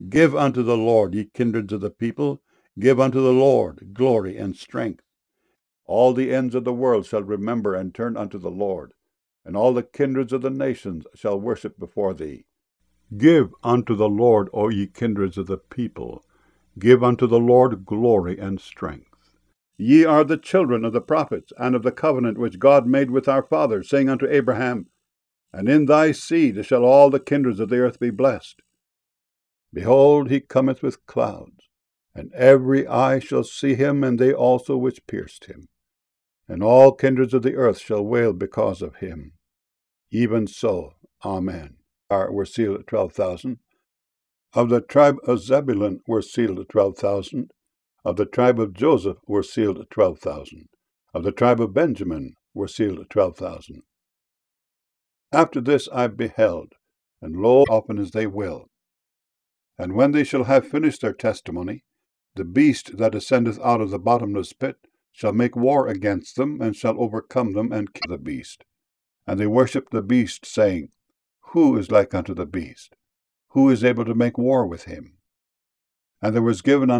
Give unto the Lord, ye kindreds of the people, give unto the Lord glory and strength. All the ends of the world shall remember and turn unto the Lord, and all the kindreds of the nations shall worship before thee. Give unto the Lord, O ye kindreds of the people, give unto the Lord glory and strength. Ye are the children of the prophets, and of the covenant which God made with our fathers, saying unto Abraham, And in thy seed shall all the kindreds of the earth be blessed. Behold, he cometh with clouds, and every eye shall see him, and they also which pierced him. And all kindreds of the earth shall wail because of him. Even so, Amen. Were sealed at 12,000. Of the tribe of Zebulun were sealed at 12,000. Of the tribe of Joseph were sealed at 12,000. Of the tribe of Benjamin were sealed at 12,000. After this I beheld, and lo, often as they will. And when they shall have finished their testimony, the beast that ascendeth out of the bottomless pit shall make war against them, and shall overcome them, and kill the beast. And they worshipped the beast, saying, Who is like unto the beast? Who is able to make war with him? And there was given unto